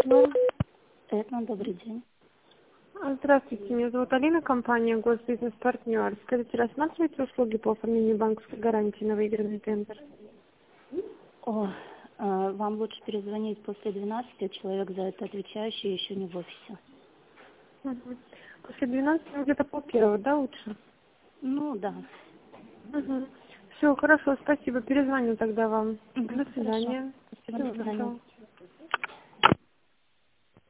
Этно. Этно, добрый день. Здравствуйте, меня зовут Алина, компания Госбизнес-партнер. Скажите, рассматриваете услуги по оформлению банковской гарантии на выигранный тендер? Вам лучше перезвонить после 12, человек за это отвечающий еще не в офисе. Угу. После 12, где-то полпервого, да, лучше? Ну, да. Угу. Все, хорошо, спасибо. Перезвоню тогда вам. До Хорошо. свидания. Спасибо, до свидания.